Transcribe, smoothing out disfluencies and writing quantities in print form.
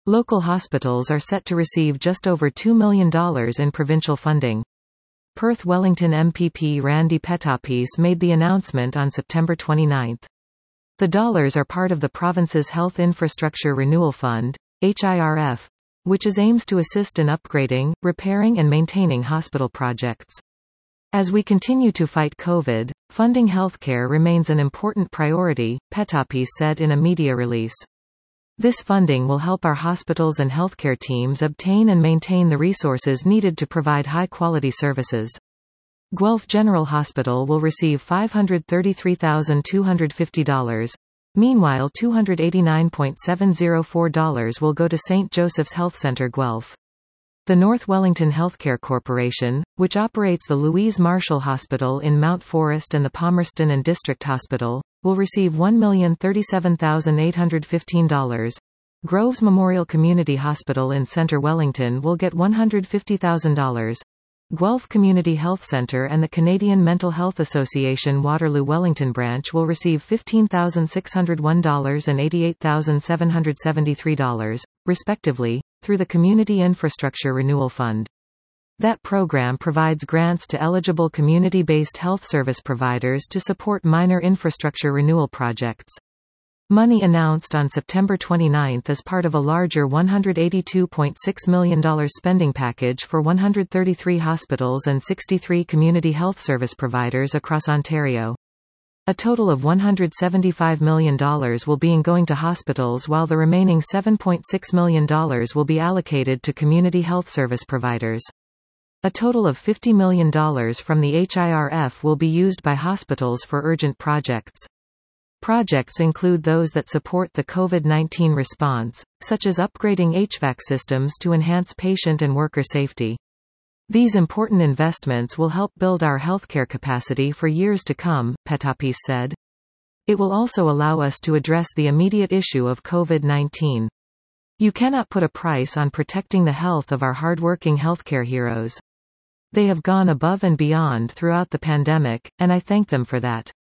Local hospitals are set to receive just over $2 million in provincial funding. Perth Wellington MPP Randy Petapis made the announcement on September 29. The dollars are part of the province's Health Infrastructure Renewal Fund, HIRF, which aims to assist in upgrading, repairing and maintaining hospital projects. As we continue to fight COVID, funding healthcare remains an important priority, Petapis said in a media release. This funding will help our hospitals and healthcare teams obtain and maintain the resources needed to provide high-quality services. Guelph General Hospital will receive $533,250. Meanwhile, $289,704 will go to St. Joseph's Health Centre Guelph. The North Wellington Healthcare Corporation, which operates the Louise Marshall Hospital in Mount Forest and the Palmerston and District Hospital, will receive $1,037,815. Groves Memorial Community Hospital in Centre Wellington will get $150,000. Guelph Community Health Centre and the Canadian Mental Health Association Waterloo Wellington branch will receive $15,601 and $88,773, respectively, through the Community Infrastructure Renewal Fund. That program provides grants to eligible community-based health service providers to support minor infrastructure renewal projects. Money announced on September 29 as part of a larger $182.6 million spending package for 133 hospitals and 63 community health service providers across Ontario. A total of $175 million will be going to hospitals, while the remaining $7.6 million will be allocated to community health service providers. A total of $50 million from the HIRF will be used by hospitals for urgent projects. Projects include those that support the COVID-19 response, such as upgrading HVAC systems to enhance patient and worker safety. These important investments will help build our healthcare capacity for years to come, Petapis said. It will also allow us to address the immediate issue of COVID-19. You cannot put a price on protecting the health of our hardworking healthcare heroes. They have gone above and beyond throughout the pandemic, and I thank them for that.